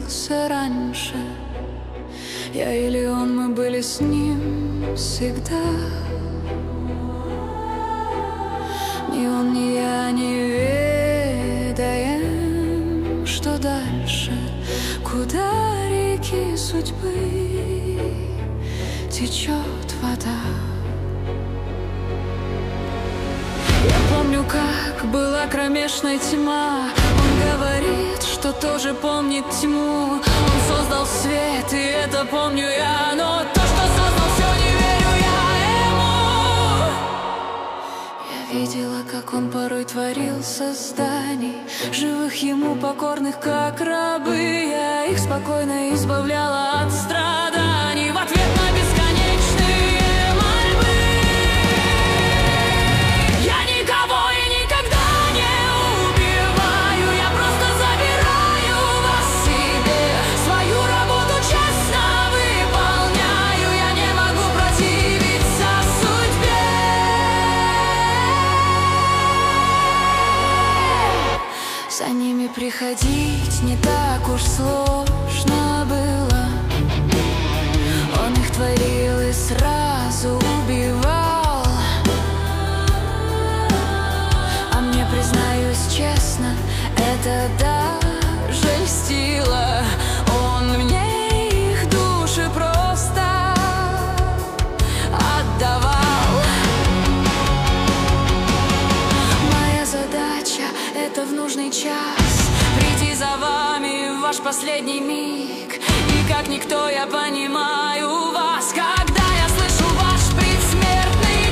появился раньше. Я или он, мы были с ним всегда. Ни он, ни я не ведаем, что дальше, куда реки судьбы течет вода. Я помню, как была кромешная тьма. Он говорит, что тоже помнит тьму. Он создал свет, и это помню я. Но то, что создал, все не верю я ему. Я видела, как он порой творил созданий, живых ему покорных, как рабы. Я их спокойно избавляла от страданий в ответ на бесконечные мольбы. Я никого и никогда не убиваю, я просто забираю вас себе. Свою работу честно выполняю, я не могу противиться судьбе. За ними приходить не так уж сложно было. Он их творил и сразу убивал. А мне, признаюсь честно, это даже льстило. Он мне их души просто отдавал. Моя задача — это в нужный час прийти за вами в ваш последний миг. И как никто я понимаю вас, когда я слышу ваш предсмертный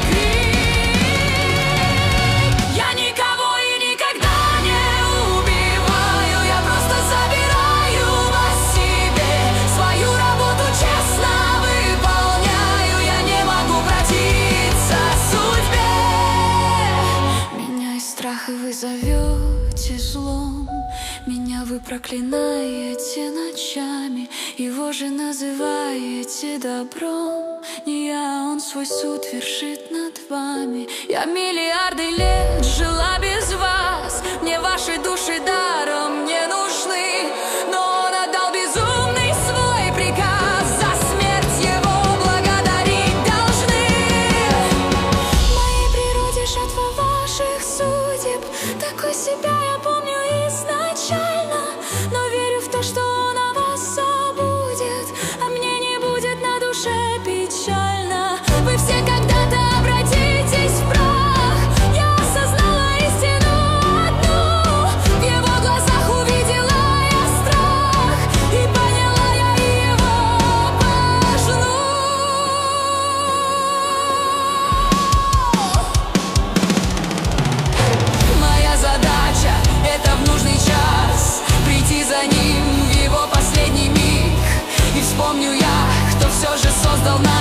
крик. Я никого и никогда не убиваю, я просто забираю вас себе. Свою работу честно выполняю, я не могу противиться судьбе. Меня из страха вы зовете злом, меня вы проклинаете ночами, его же называете добром. Не я, он свой суд вершит над вами. Я миллиарды лет жила без вас, мне ваши души даром не нужны. Но он отдал безумный свой приказ, за смерть его благодарить должны. В моей природе жатва ваших судеб, такой себя я помню изначально. Но верю в то, что он о вас забудет, а мне не будет на душе печально. Вы все когда-то обратитесь в прах. Я осознала истину одну, в его глазах увидела я страх, и поняла я его пожну. Моя задача — это в нужный час прийти за ним в его последний миг. И вспомню я, кто все же создал нас.